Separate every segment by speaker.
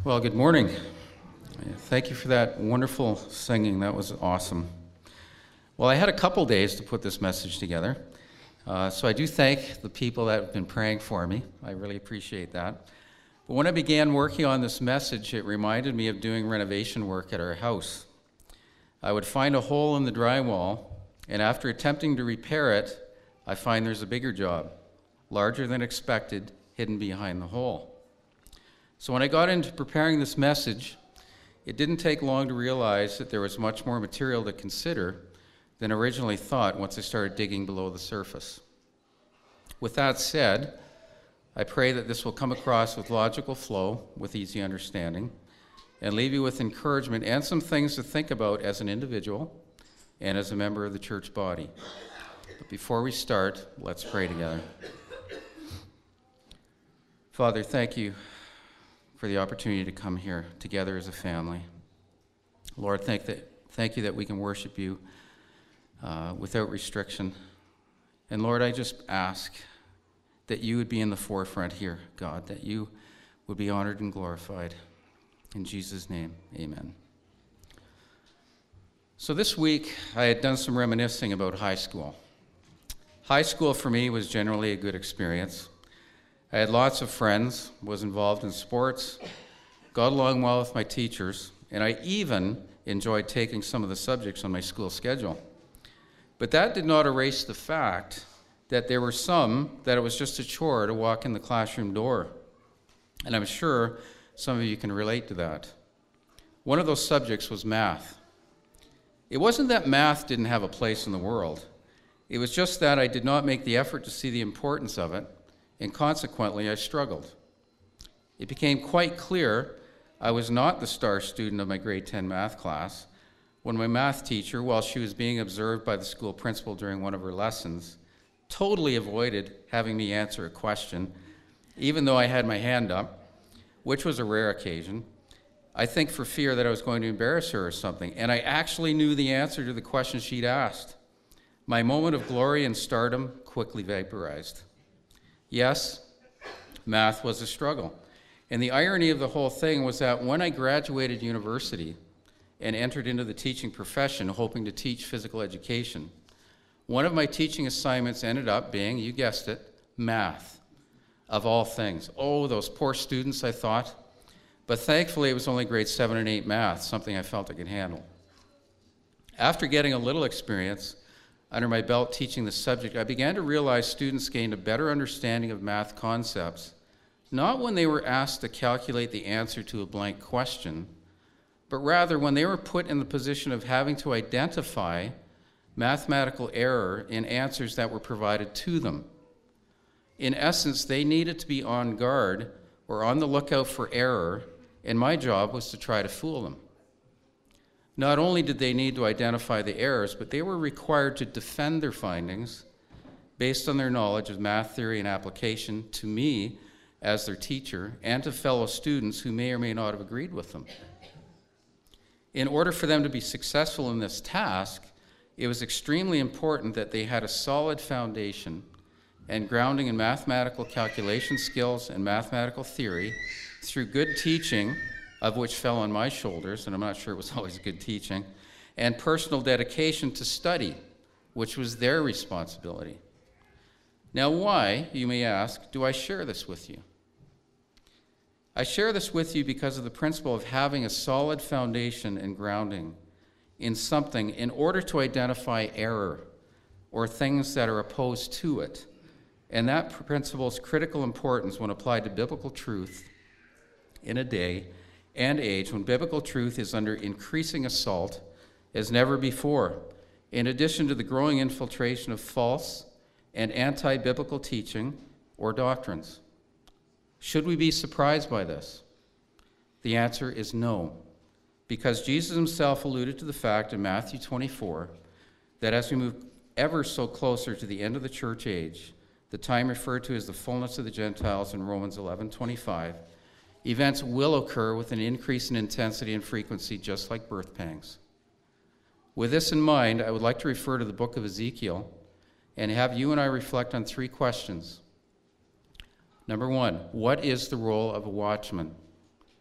Speaker 1: Well, good morning. Thank you for that wonderful singing. That was awesome. Well, I had a couple days to put this message together, so I do thank the people that have been praying for me. I really appreciate that. But when I began working on this message, it reminded me of doing renovation work at our house. I would find a hole in the drywall, and after attempting to repair it, I find there's a bigger job, larger than expected, hidden behind the hole. So when I got into preparing this message, it didn't take long to realize that there was much more material to consider than originally thought once I started digging below the surface. With that said, I pray that this will come across with logical flow, with easy understanding, and leave you with encouragement and some things to think about as an individual and as a member of the church body. But before we start, let's pray together. Father, thank you for the opportunity to come here together as a family. Lord, thank you that we can worship you without restriction. And Lord, I just ask that you would be in the forefront here, God, that you would be honored and glorified. In Jesus' name, amen. So this week, I had done some reminiscing about high school. High school for me was generally a good experience. I had lots of friends, was involved in sports, got along well with my teachers, and I even enjoyed taking some of the subjects on my school schedule. But that did not erase the fact that there were some that it was just a chore to walk in the classroom door. And I'm sure some of you can relate to that. One of those subjects was math. It wasn't that math didn't have a place in the world. It was just that I did not make the effort to see the importance of it, and consequently, I struggled. It became quite clear I was not the star student of my grade 10 math class when my math teacher, while she was being observed by the school principal during one of her lessons, totally avoided having me answer a question, even though I had my hand up, which was a rare occasion, I think for fear that I was going to embarrass her or something, and I actually knew the answer to the question she'd asked. My moment of glory and stardom quickly vaporized. Yes, math was a struggle. And the irony of the whole thing was that when I graduated university and entered into the teaching profession, hoping to teach physical education, one of my teaching assignments ended up being, you guessed it, math, of all things. Oh, those poor students, I thought. But thankfully, it was only grade 7 and 8 math, something I felt I could handle. After getting a little experience under my belt teaching the subject, I began to realize students gained a better understanding of math concepts, not when they were asked to calculate the answer to a blank question, but rather when they were put in the position of having to identify mathematical error in answers that were provided to them. In essence, they needed to be on guard or on the lookout for error, and my job was to try to fool them. Not only did they need to identify the errors, but they were required to defend their findings based on their knowledge of math theory and application to me as their teacher and to fellow students who may or may not have agreed with them. In order for them to be successful in this task, it was extremely important that they had a solid foundation and grounding in mathematical calculation skills and mathematical theory through good teaching, of which fell on my shoulders, and I'm not sure it was always good teaching, and personal dedication to study, which was their responsibility. Now, why, you may ask, do I share this with you? I share this with you because of the principle of having a solid foundation and grounding in something in order to identify error or things that are opposed to it. And that principle's critical importance when applied to biblical truth in a day and age when biblical truth is under increasing assault as never before, in addition to the growing infiltration of false and anti-biblical teaching or doctrines. Should we be surprised by this? The answer is no, because Jesus himself alluded to the fact in Matthew 24 that as we move ever so closer to the end of the church age, the time referred to as the fullness of the Gentiles in Romans 11:25, events will occur with an increase in intensity and frequency, just like birth pangs. With this in mind, I would like to refer to the book of Ezekiel and have you and I reflect on 3 questions. Number 1, what is the role of a watchman?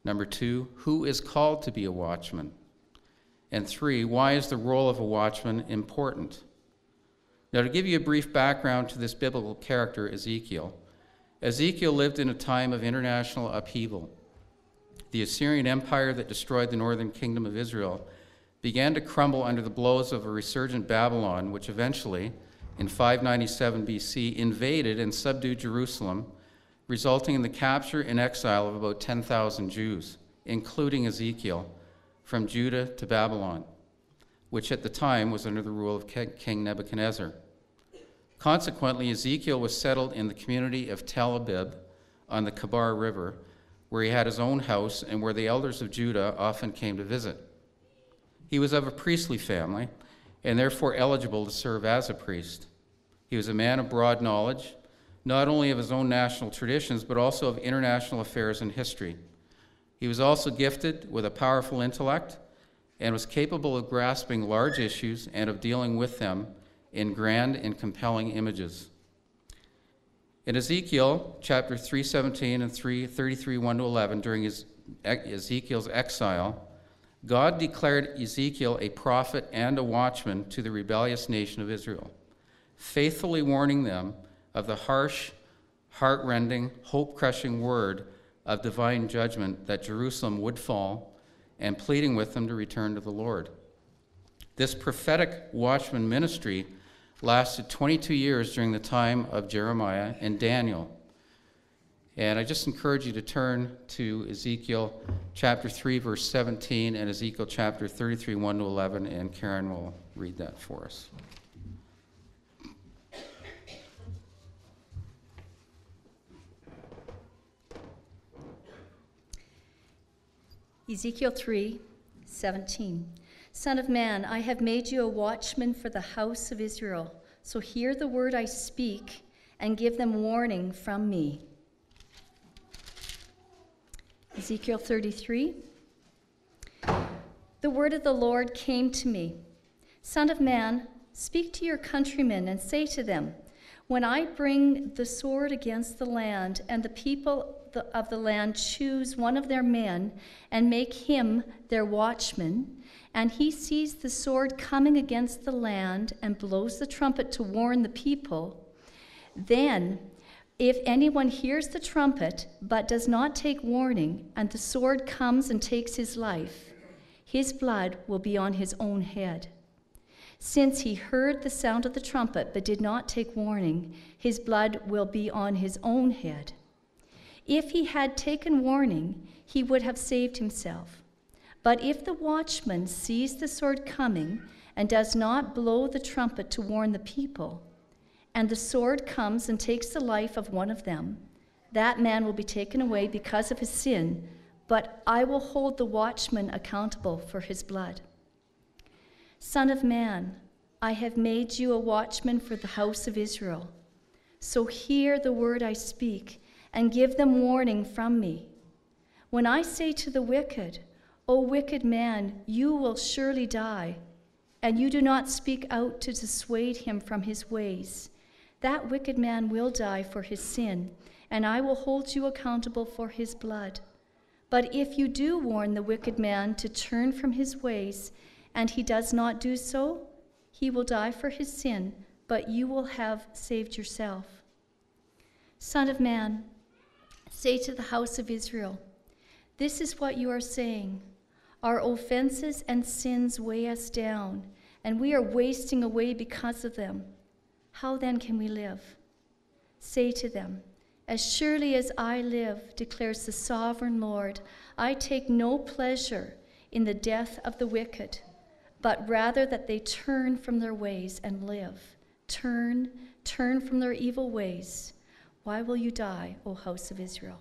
Speaker 1: Number 2, who is called to be a watchman? And 3, why is the role of a watchman important? Now, to give you a brief background to this biblical character, Ezekiel lived in a time of international upheaval. The Assyrian Empire that destroyed the northern kingdom of Israel began to crumble under the blows of a resurgent Babylon, which eventually, in 597 BC, invaded and subdued Jerusalem, resulting in the capture and exile of about 10,000 Jews, including Ezekiel, from Judah to Babylon, which at the time was under the rule of King Nebuchadnezzar. Consequently, Ezekiel was settled in the community of Tel Abib on the Kebar River, where he had his own house and where the elders of Judah often came to visit. He was of a priestly family and therefore eligible to serve as a priest. He was a man of broad knowledge, not only of his own national traditions, but also of international affairs and history. He was also gifted with a powerful intellect and was capable of grasping large issues and of dealing with them in grand and compelling images. In Ezekiel chapter 3:17 and 3:33, 1-11, during Ezekiel's exile, God declared Ezekiel a prophet and a watchman to the rebellious nation of Israel, faithfully warning them of the harsh, heart-rending, hope-crushing word of divine judgment that Jerusalem would fall, and pleading with them to return to the Lord. This prophetic watchman ministry lasted 22 years during the time of Jeremiah and Daniel. And I just encourage you to turn to Ezekiel chapter 3, verse 17, and Ezekiel chapter 33, 1-11, and Karen will read that for us.
Speaker 2: Ezekiel 3:17. Son of man, I have made you a watchman for the house of Israel. So hear the word I speak and give them warning from me. Ezekiel 33. The word of the Lord came to me. Son of man, speak to your countrymen and say to them, when I bring the sword against the land, and the people of the land choose one of their men and make him their watchman, and he sees the sword coming against the land and blows the trumpet to warn the people, then if anyone hears the trumpet but does not take warning, and the sword comes and takes his life, his blood will be on his own head. Since he heard the sound of the trumpet but did not take warning, his blood will be on his own head. If he had taken warning, he would have saved himself. But if the watchman sees the sword coming and does not blow the trumpet to warn the people, and the sword comes and takes the life of one of them, that man will be taken away because of his sin, but I will hold the watchman accountable for his blood. Son of man, I have made you a watchman for the house of Israel. So hear the word I speak and give them warning from me. When I say to the wicked, O wicked man, you will surely die, and you do not speak out to dissuade him from his ways, that wicked man will die for his sin, and I will hold you accountable for his blood. But if you do warn the wicked man to turn from his ways, and he does not do so, he will die for his sin, but you will have saved yourself. Son of man, say to the house of Israel, this is what you are saying. Our offenses and sins weigh us down, and we are wasting away because of them. How then can we live? Say to them, as surely as I live, declares the sovereign Lord, I take no pleasure in the death of the wicked, but rather that they turn from their ways and live. Turn from their evil ways. Why will you die, O house of Israel?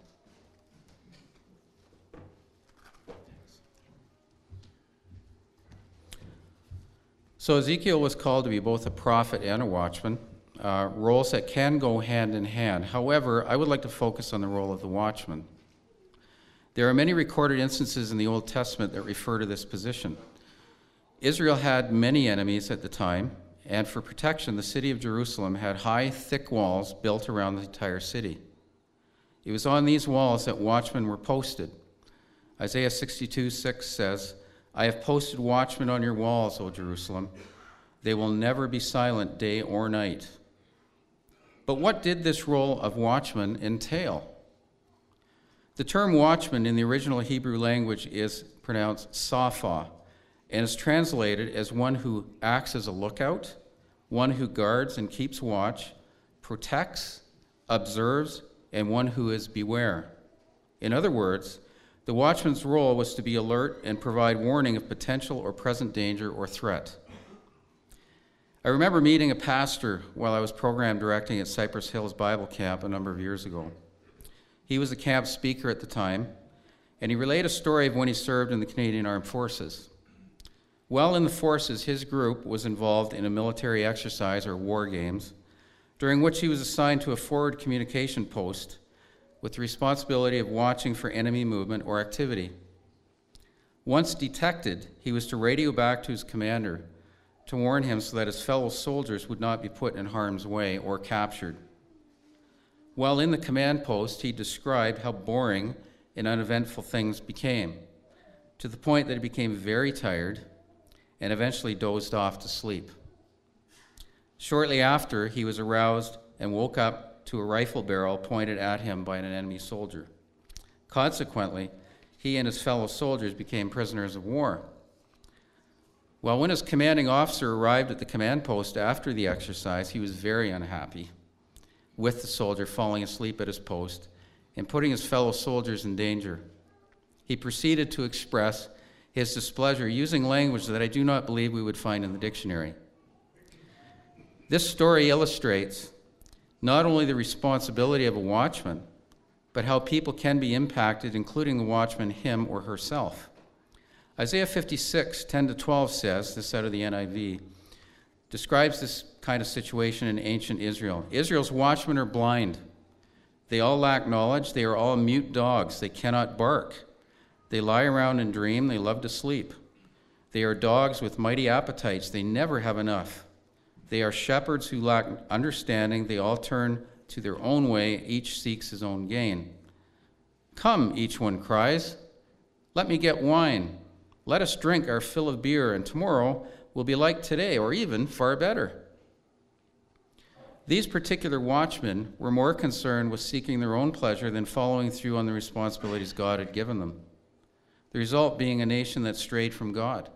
Speaker 1: So Ezekiel was called to be both a prophet and a watchman, roles that can go hand in hand. However, I would like to focus on the role of the watchman. There are many recorded instances in the Old Testament that refer to this position. Israel had many enemies at the time, and for protection, the city of Jerusalem had high, thick walls built around the entire city. It was on these walls that watchmen were posted. Isaiah 62:6 says, I have posted watchmen on your walls, O Jerusalem. They will never be silent day or night. But what did this role of watchman entail? The term watchman in the original Hebrew language is pronounced sapha and is translated as one who acts as a lookout, one who guards and keeps watch, protects, observes, and one who is beware. In other words, the watchman's role was to be alert and provide warning of potential or present danger or threat. I remember meeting a pastor while I was program directing at Cypress Hills Bible Camp a number of years ago. He was a camp speaker at the time, and he relayed a story of when he served in the Canadian Armed Forces. While in the forces, his group was involved in a military exercise or war games, during which he was assigned to a forward communication post with the responsibility of watching for enemy movement or activity. Once detected, he was to radio back to his commander to warn him so that his fellow soldiers would not be put in harm's way or captured. While in the command post, he described how boring and uneventful things became, to the point that he became very tired and eventually dozed off to sleep. Shortly after, he was aroused and woke up to a rifle barrel pointed at him by an enemy soldier. Consequently, he and his fellow soldiers became prisoners of war. Well, when his commanding officer arrived at the command post after the exercise, he was very unhappy with the soldier falling asleep at his post and putting his fellow soldiers in danger. He proceeded to express his displeasure using language that I do not believe we would find in the dictionary. This story illustrates not only the responsibility of a watchman, but how people can be impacted, including the watchman, him or herself. Isaiah 56:10-12 says, this out of the NIV, describes this kind of situation in ancient Israel. Israel's watchmen are blind. They all lack knowledge. They are all mute dogs. They cannot bark. They lie around and dream. They love to sleep. They are dogs with mighty appetites. They never have enough. They are shepherds who lack understanding. They all turn to their own way. Each seeks his own gain. Come, each one cries. Let me get wine. Let us drink our fill of beer, and tomorrow will be like today, or even far better. These particular watchmen were more concerned with seeking their own pleasure than following through on the responsibilities God had given them, the result being a nation that strayed from God.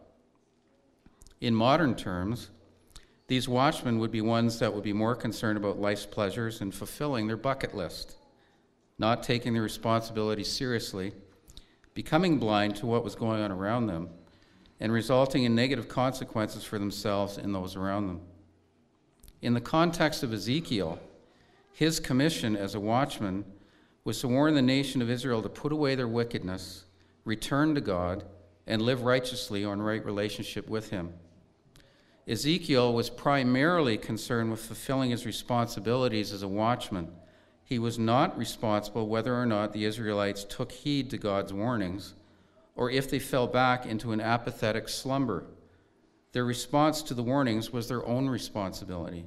Speaker 1: In modern terms, these watchmen would be ones that would be more concerned about life's pleasures and fulfilling their bucket list, not taking their responsibilities seriously, becoming blind to what was going on around them, and resulting in negative consequences for themselves and those around them. In the context of Ezekiel, his commission as a watchman was to warn the nation of Israel to put away their wickedness, return to God, and live righteously or in right relationship with him. Ezekiel was primarily concerned with fulfilling his responsibilities as a watchman. He was not responsible whether or not the Israelites took heed to God's warnings, or if they fell back into an apathetic slumber. Their response to the warnings was their own responsibility.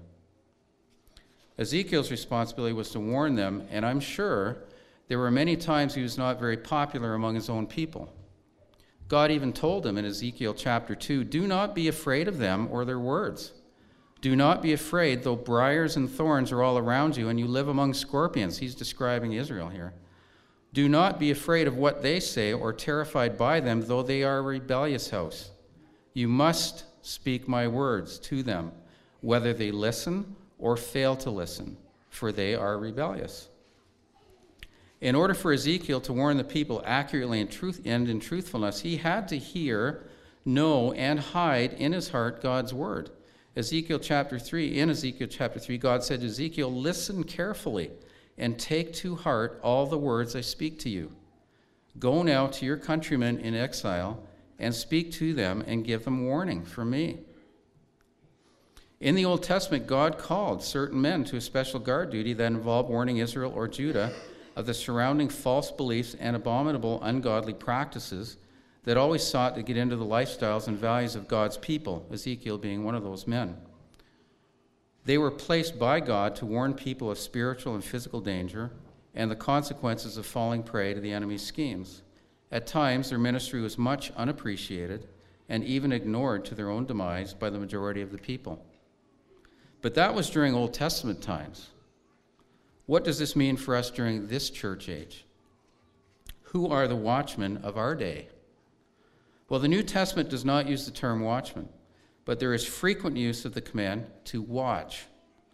Speaker 1: Ezekiel's responsibility was to warn them, and I'm sure there were many times he was not very popular among his own people. God even told him in Ezekiel chapter 2, do not be afraid of them or their words. Do not be afraid, though briars and thorns are all around you and you live among scorpions. He's describing Israel here. Do not be afraid of what they say or terrified by them, though they are a rebellious house. You must speak my words to them, whether they listen or fail to listen, for they are rebellious. In order for Ezekiel to warn the people accurately and in truthfulness, he had to hear, know, and hide in his heart God's word. In Ezekiel chapter 3, God said to Ezekiel, listen carefully and take to heart all the words I speak to you. Go now to your countrymen in exile and speak to them and give them warning from me. In the Old Testament, God called certain men to a special guard duty that involved warning Israel or Judah of the surrounding false beliefs and abominable ungodly practices that always sought to get into the lifestyles and values of God's people, Ezekiel being one of those men. They were placed by God to warn people of spiritual and physical danger and the consequences of falling prey to the enemy's schemes. At times, their ministry was much unappreciated and even ignored to their own demise by the majority of the people. But that was during Old Testament times. What does this mean for us during this church age? Who are the watchmen of our day? Well, the New Testament does not use the term watchman, but there is frequent use of the command to watch.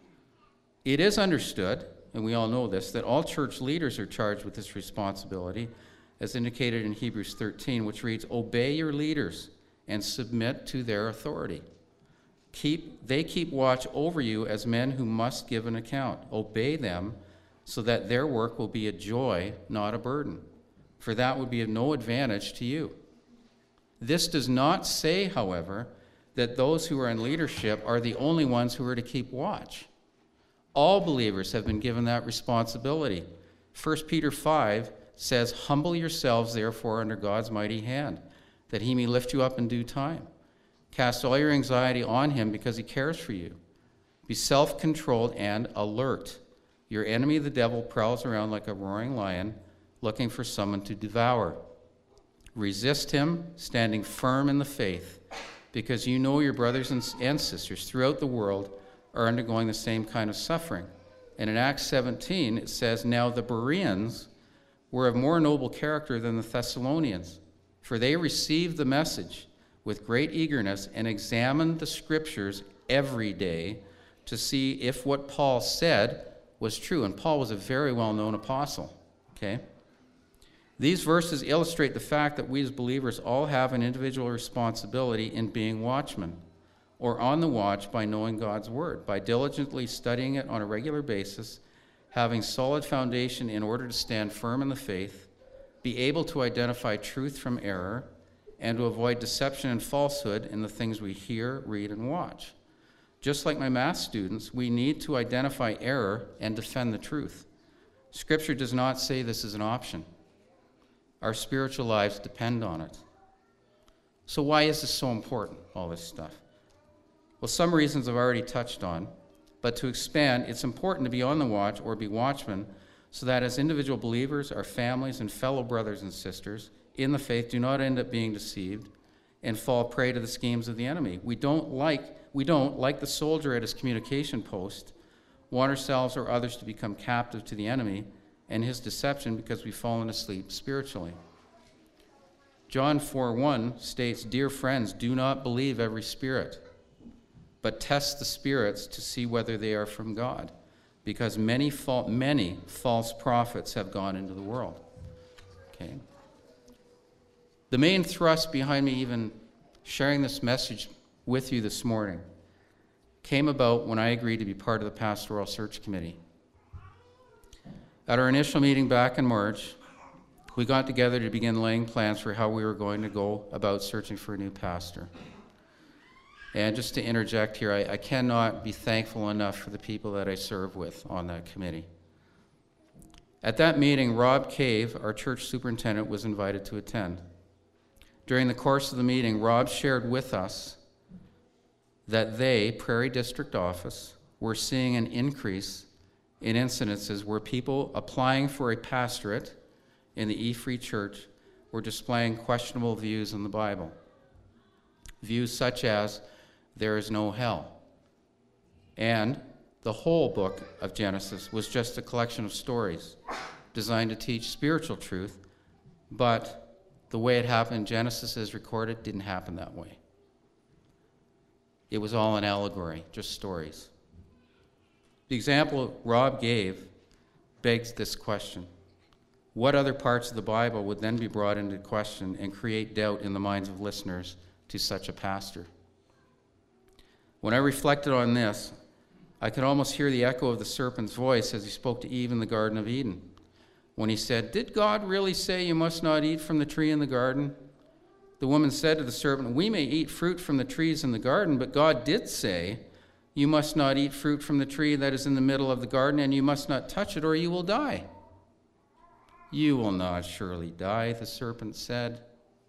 Speaker 1: It is understood, and we all know this, that all church leaders are charged with this responsibility, as indicated in Hebrews 13, which reads, "Obey your leaders and submit to their authority. They keep watch over you as men who must give an account. Obey them so that their work will be a joy, not a burden, for that would be of no advantage to you." This does not say, however, that those who are in leadership are the only ones who are to keep watch. All believers have been given that responsibility. 1 Peter 5 says, "Humble yourselves, therefore, under God's mighty hand, that he may lift you up in due time. Cast all your anxiety on him because he cares for you. Be self-controlled and alert. Your enemy, the devil, prowls around like a roaring lion, looking for someone to devour. Resist him, standing firm in the faith, because you know your brothers and sisters throughout the world are undergoing the same kind of suffering." And in Acts 17, it says, "Now the Bereans were of more noble character than the Thessalonians, for they received the message with great eagerness and examined the scriptures every day to see if what Paul said was true." And Paul was a very well-known apostle, okay? These verses illustrate the fact that we as believers all have an individual responsibility in being watchmen, or on the watch by knowing God's word, by diligently studying it on a regular basis, having solid foundation in order to stand firm in the faith, be able to identify truth from error, and to avoid deception and falsehood in the things we hear, read, and watch. Just like my math students, we need to identify error and defend the truth. Scripture does not say this is an option. Our spiritual lives depend on it. So why is this so important, all this stuff? Well, some reasons I've already touched on, but to expand, it's important to be on the watch or be watchmen so that as individual believers, our families and fellow brothers and sisters in the faith do not end up being deceived and fall prey to the schemes of the enemy. We don't, like the soldier at his communication post, want ourselves or others to become captive to the enemy and his deception because we've fallen asleep spiritually. John 4:1 states, "Dear friends, do not believe every spirit, but test the spirits to see whether they are from God, because many false prophets have gone into the world." Okay. The main thrust behind me even sharing this message with you this morning came about when I agreed to be part of the Pastoral Search Committee. At our initial meeting back in March, we got together to begin laying plans for how we were going to go about searching for a new pastor. And just to interject here, I cannot be thankful enough for the people that I serve with on that committee. At that meeting, Rob Cave, our church superintendent, was invited to attend. During the course of the meeting, Rob shared with us that they, Prairie District Office, were seeing an increase in incidences where people applying for a pastorate in the E-Free Church were displaying questionable views on the Bible. Views such as, there is no hell, and the whole book of Genesis was just a collection of stories designed to teach spiritual truth, but the way it happened in Genesis as recorded didn't happen that way. It was all an allegory, just stories. The example Rob gave begs this question. What other parts of the Bible would then be brought into question and create doubt in the minds of listeners to such a pastor? When I reflected on this, I could almost hear the echo of the serpent's voice as he spoke to Eve in the Garden of Eden, when he said, "Did God really say you must not eat from the tree in the garden?" The woman said to the serpent, "We may eat fruit from the trees in the garden, but God did say, you must not eat fruit from the tree that is in the middle of the garden, and you must not touch it, or you will die." "You will not surely die," the serpent said.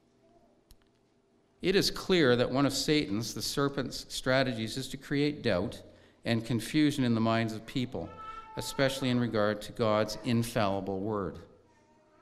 Speaker 1: It is clear that one of Satan's, the serpent's, strategies is to create doubt and confusion in the minds of people, especially in regard to God's infallible word.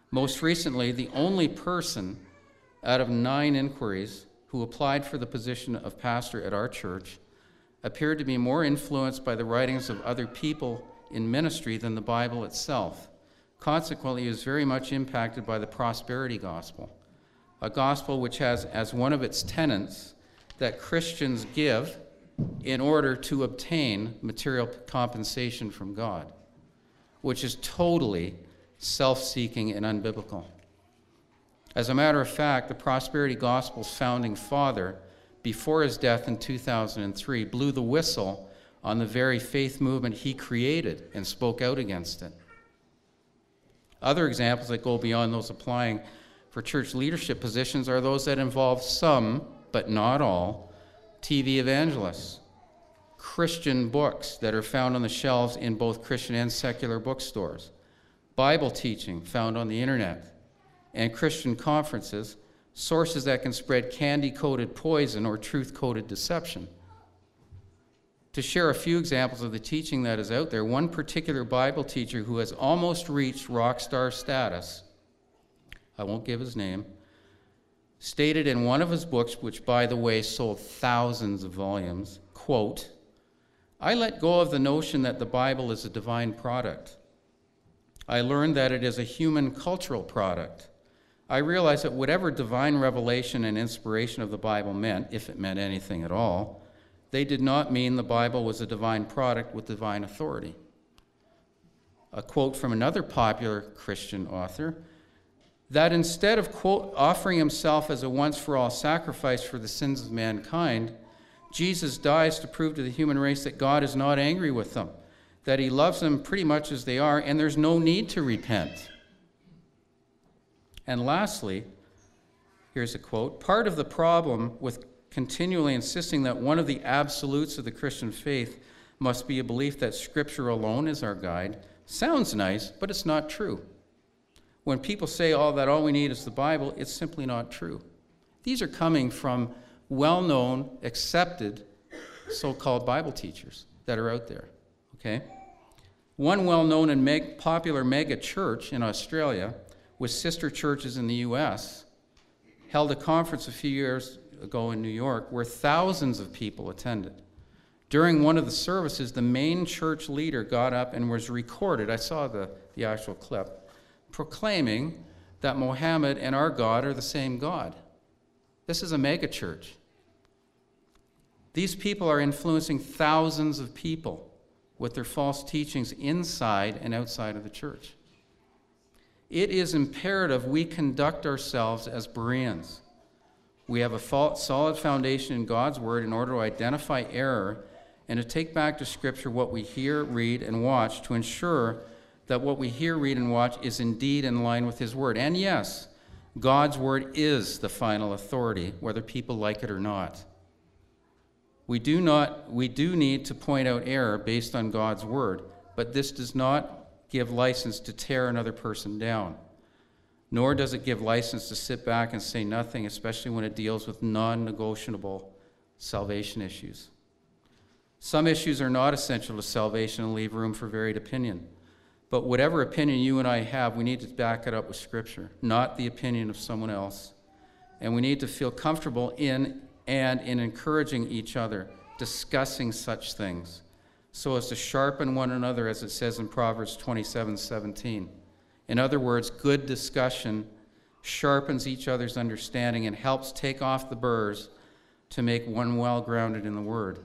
Speaker 1: Most recently, the only person out of 9 inquiries who applied for the position of pastor at our church appeared to be more influenced by the writings of other people in ministry than the Bible itself. Consequently, he was very much impacted by the prosperity gospel, a gospel which has as one of its tenets that Christians give in order to obtain material compensation from God, which is totally self-seeking and unbiblical. As a matter of fact, the prosperity gospel's founding father, before his death in 2003, blew the whistle on the very faith movement he created and spoke out against it. Other examples that go beyond those applying for church leadership positions are those that involve some, but not all, TV evangelists, Christian books that are found on the shelves in both Christian and secular bookstores, Bible teaching found on the internet, and Christian conferences, sources that can spread candy-coated poison or truth-coated deception. To share a few examples of the teaching that is out there, one particular Bible teacher who has almost reached rock star status, I won't give his name, stated in one of his books, which by the way sold thousands of volumes, quote, "I let go of the notion that the Bible is a divine product. I learned that it is a human cultural product. I realized that whatever divine revelation and inspiration of the Bible meant, if it meant anything at all, they did not mean the Bible was a divine product with divine authority." A quote from another popular Christian author, that instead of, quote, offering himself as a once-for-all sacrifice for the sins of mankind, Jesus dies to prove to the human race that God is not angry with them, that he loves them pretty much as they are, and there's no need to repent. And lastly, here's a quote, "Part of the problem with continually insisting that one of the absolutes of the Christian faith must be a belief that Scripture alone is our guide sounds nice, but it's not true. When people say all we need is the Bible, it's simply not true." These are coming from well-known, accepted, so-called Bible teachers that are out there, okay? One well-known and popular mega church in Australia with sister churches in the U.S. held a conference a few years ago in New York where thousands of people attended. During one of the services, the main church leader got up and was recorded, I saw the actual clip, proclaiming that Mohammed and our God are the same God. This is a mega church. These people are influencing thousands of people with their false teachings inside and outside of the church. It is imperative we conduct ourselves as Bereans. We have a solid foundation in God's Word in order to identify error and to take back to Scripture what we hear, read, and watch to ensure that what we hear, read, and watch is indeed in line with His Word. And yes, God's Word is the final authority, whether people like it or not. We do need to point out error based on God's Word, but this does not give license to tear another person down, nor does it give license to sit back and say nothing, especially when it deals with non-negotiable salvation issues. Some issues are not essential to salvation and leave room for varied opinion. But whatever opinion you and I have, we need to back it up with Scripture, not the opinion of someone else. And we need to feel comfortable in encouraging each other, discussing such things, so as to sharpen one another, as it says in Proverbs 27:17. In other words, good discussion sharpens each other's understanding and helps take off the burrs to make one well-grounded in the Word.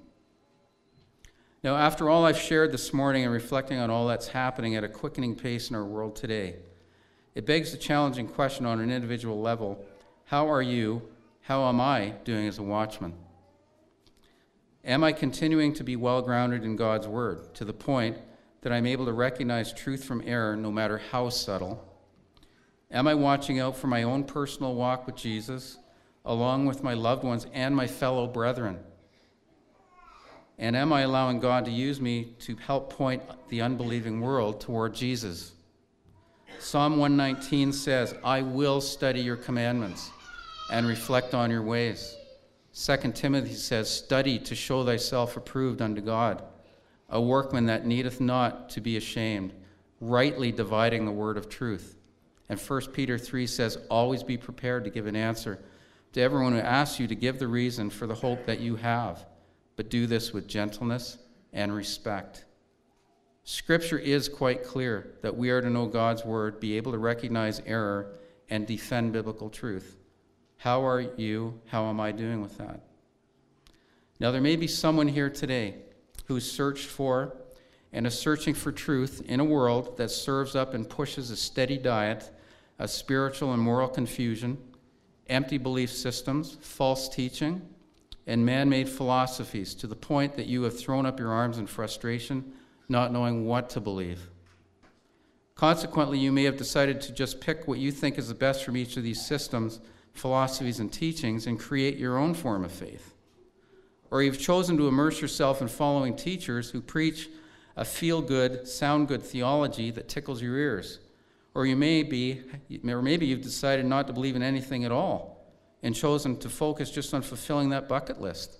Speaker 1: Now, after all I've shared this morning and reflecting on all that's happening at a quickening pace in our world today, it begs the challenging question on an individual level: how am I doing as a watchman? Am I continuing to be well-grounded in God's Word to the point that I'm able to recognize truth from error no matter how subtle? Am I watching out for my own personal walk with Jesus, along with my loved ones and my fellow brethren? And am I allowing God to use me to help point the unbelieving world toward Jesus? Psalm 119 says, "I will study your commandments and reflect on your ways." 2 Timothy says, "Study to show thyself approved unto God, a workman that needeth not to be ashamed, rightly dividing the word of truth." And 1 Peter 3 says, always be prepared to give an answer to everyone who asks you to give the reason for the hope that you have, but do this with gentleness and respect. Scripture is quite clear that we are to know God's word, be able to recognize error, and defend biblical truth. How are you? How am I doing with that? Now, there may be someone here today who's searched for and is searching for truth in a world that serves up and pushes a steady diet of spiritual and moral confusion, empty belief systems, false teaching, and man-made philosophies to the point that you have thrown up your arms in frustration, not knowing what to believe. Consequently, you may have decided to just pick what you think is the best from each of these systems, philosophies, and teachings and create your own form of faith. Or you've chosen to immerse yourself in following teachers who preach a feel-good, sound-good theology that tickles your ears. Or maybe you've decided not to believe in anything at all and chosen to focus just on fulfilling that bucket list.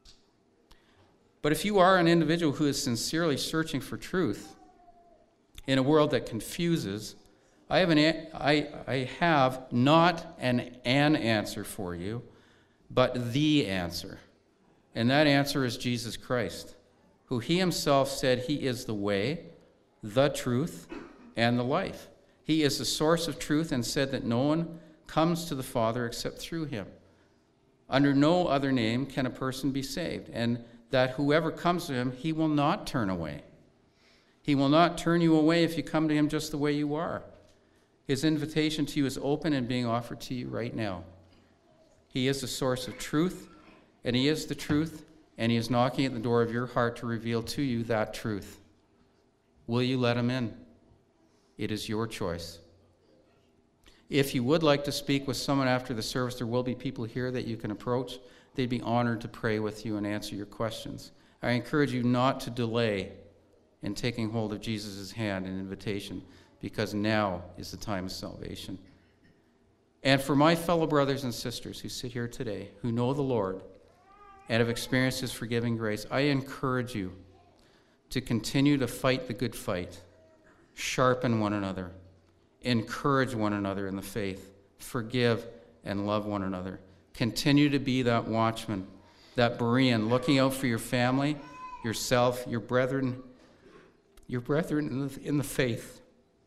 Speaker 1: But if you are an individual who is sincerely searching for truth in a world that confuses, I have not an answer for you, but the answer. And that answer is Jesus Christ, who he himself said he is the way, the truth, and the life. He is the source of truth and said that no one comes to the Father except through him. Under no other name can a person be saved, and that whoever comes to him, he will not turn away. He will not turn you away if you come to him just the way you are. His invitation to you is open and being offered to you right now. He is the source of truth, and he is the truth, and he is knocking at the door of your heart to reveal to you that truth. Will you let him in? It is your choice. If you would like to speak with someone after the service, there will be people here that you can approach. They'd be honored to pray with you and answer your questions. I encourage you not to delay in taking hold of Jesus' hand and invitation, because now is the time of salvation. And for my fellow brothers and sisters who sit here today, who know the Lord and have experienced his forgiving grace, I encourage you to continue to fight the good fight, sharpen one another, encourage one another in the faith, forgive and love one another. Continue to be that watchman, that Berean, looking out for your family, yourself, your brethren in the faith,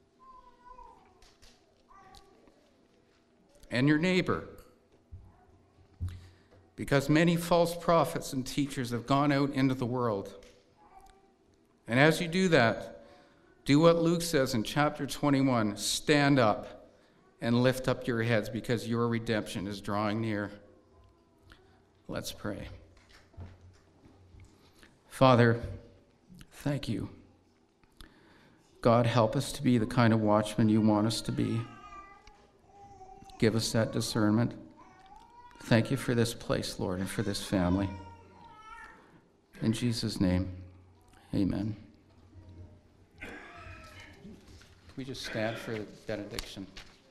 Speaker 1: and your neighbor. Because many false prophets and teachers have gone out into the world. And as you do that, do what Luke says in chapter 21, stand up and lift up your heads, because your redemption is drawing near. Let's pray. Father, thank you. God, help us to be the kind of watchmen you want us to be. Give us that discernment. Thank you for this place, Lord, and for this family. In Jesus' name, amen. Can we just stand for the benediction?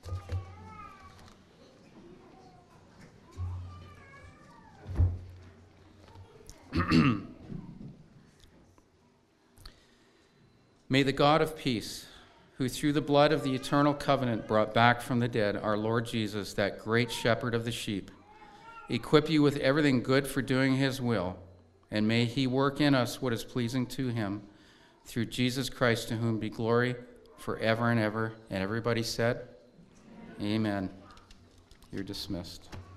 Speaker 1: May the God of peace, who through the blood of the eternal covenant brought back from the dead our Lord Jesus, that great shepherd of the sheep, equip you with everything good for doing his will, and may he work in us what is pleasing to him, through Jesus Christ, to whom be glory forever and ever. And everybody said, amen. You're dismissed.